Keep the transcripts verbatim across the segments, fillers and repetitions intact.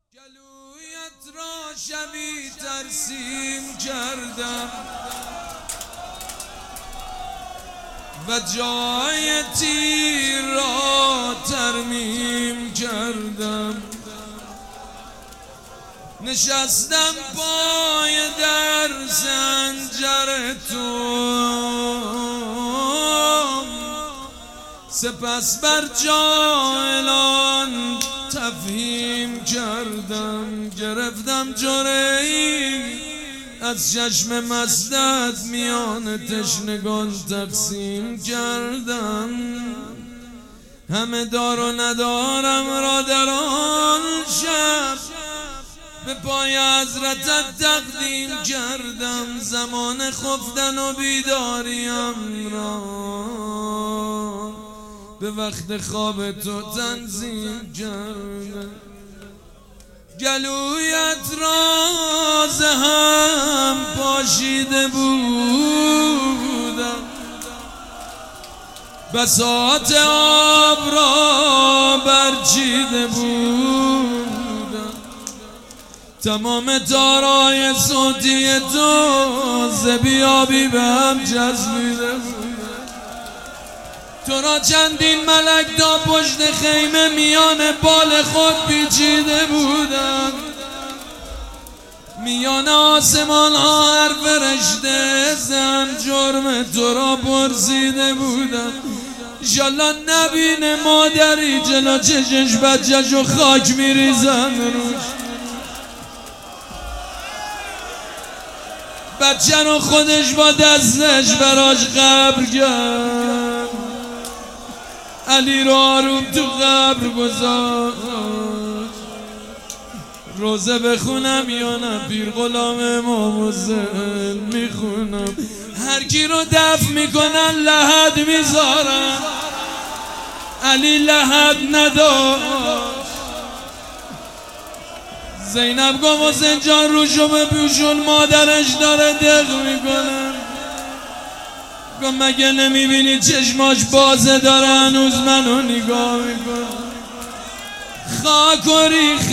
گلویت را شبی ترسیم کردم و جای تیر را ترمیم کردم. نشستم پای در زنجر تو، سپس بر جاهلان تفهیم کردم. گرفتم جرعه‌ای از چشم مستت، میان تشنگان تقسیم کردم. همه دار و ندارم را در آن شب به پای حضرتت تقدیم کردم. زمان خفتن و بیداریم را به وقت خواب تو تنظیم کردم. گلویت را ز هم پاشیده بودم، بساط آب را برچیده بودم. تمام تارای صوتی تو ز بیابی به هم جذبیده بودم. تو را چندین ملک تا پشت خیمه میان بال خود پیچیده بودند. میان آسمان ها هر فرشته زن جرم تو را پرسیده بودند. انشالله نبینه مادری جلو چشش بچه‌ش و خاک میریزن روش. بچه رو خودش با دستش براش قبر کرد. علی رو آروم تو قبر گذاشت. روزه بخونم یا نه پیر غلام امام حسین میخونم. هر کی رو دفن میکنن لحد میذارن، علی لحد نداشت. زینب گفت حسین جان روشو بپوشون، مادرش داره دق میکنه. گفت مگه نمیبینی چشماش بازه داره هنوز منو نگاه میکنه. خاک و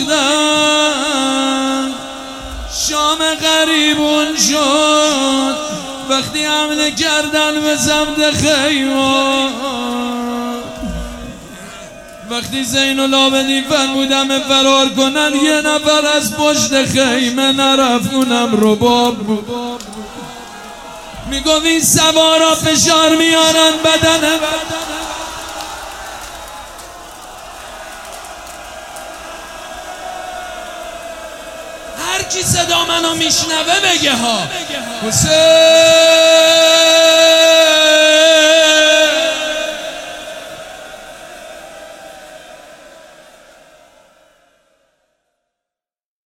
ریختن شام غریبون شد وقتی حمله کردن به سمت خیمه. وقتی زین العابدین فرمودم فرار کنن، یه نفر از پشت خیمه نرفت، اونم رباب بود. میگفت این سوارا فشار میارن بدنه. هر کی صدا منو میشنوه بگه ها حسین.